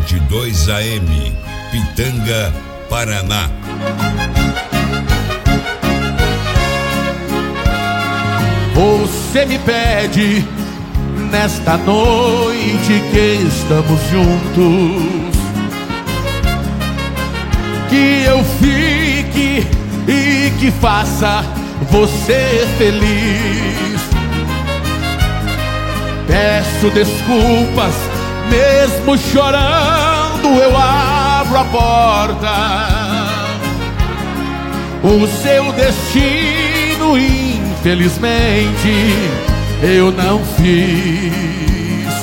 22 AM, Pitanga, Paraná. Você me pede nesta noite que estamos juntos, que eu fique e que faça você feliz. Peço desculpas, mesmo chorando eu abro a porta. O seu destino, infelizmente, eu não fiz.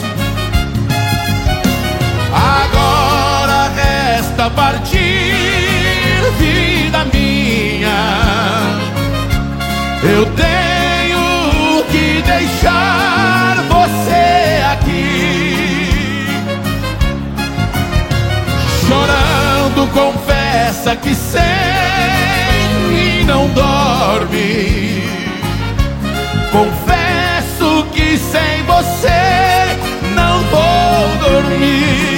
Agora resta partir, vida minha. Eu tenho que deixar você aqui. Chorando, confessa que sem mim não dorme. Confesso que sem você não vou dormir.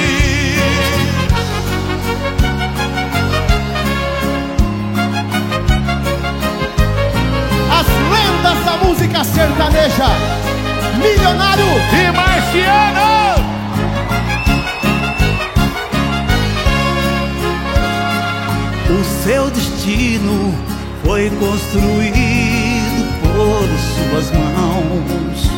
As lendas da música sertaneja, Milionário e Marciano. O seu destino foi construído por suas mãos.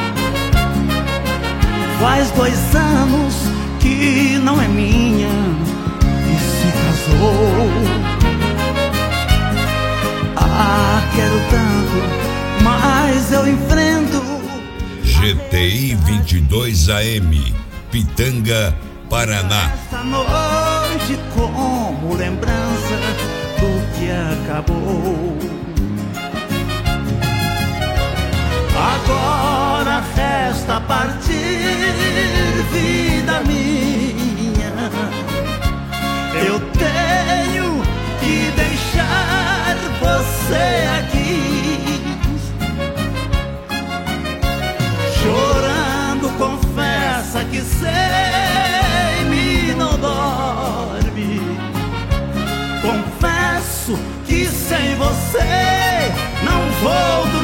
Faz 2 anos que não é minha e se casou. Ah, quero tanto, mas eu enfrento. GTI 22 AM, Pitanga, Paraná. Esta noite como lembrança do que acabou. Agora resta partir, vida minha. Eu tenho que deixar você aqui. Chorando, confessa que sem mim não dorme. Confesso que sem você não vou dormir.